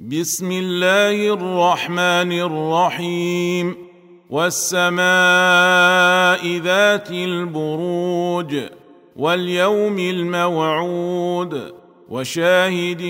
بسم الله الرحمن الرحيم والسماء ذات البروج واليوم الموعود وشاهد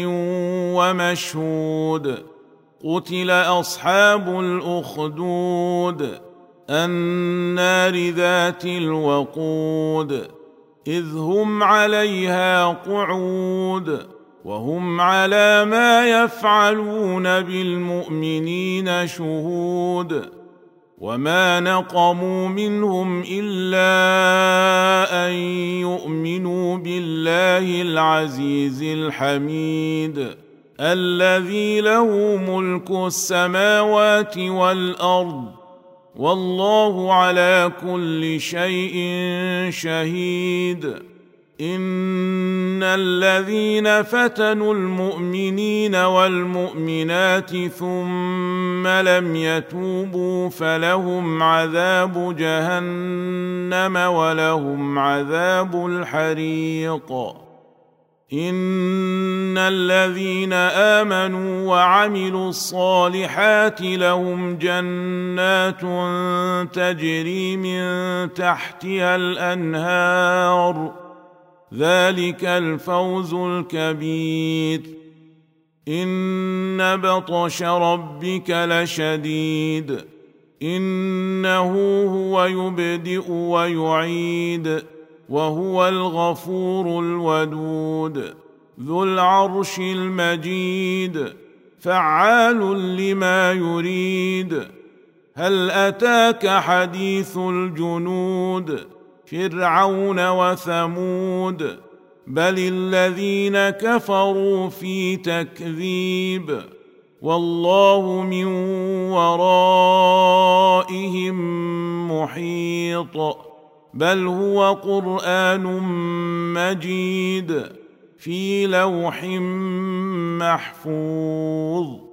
ومشهود قتل أصحاب الأخدود النار ذات الوقود إذ هم عليها قعود وهم على ما يفعلون بالمؤمنين شهود وما نقموا منهم إلا أن يؤمنوا بالله العزيز الحميد الذي له ملك السماوات والأرض والله على كل شيء شهيد إن الذين فتنوا المؤمنين والمؤمنات ثم لم يتوبوا فلهم عذاب جهنم ولهم عذاب الحريق إن الذين آمنوا وعملوا الصالحات لهم جنات تجري من تحتها الأنهار ذلك الفوز الكبير إن بطش ربك لشديد إنه هو يبدئ ويعيد وهو الغفور الودود ذو العرش المجيد فعال لما يريد هل أتاك حديث الجنود فرعون وثمود بل الذين كفروا في تكذيب والله من ورائهم محيط بل هو قرآن مجيد في لوح محفوظ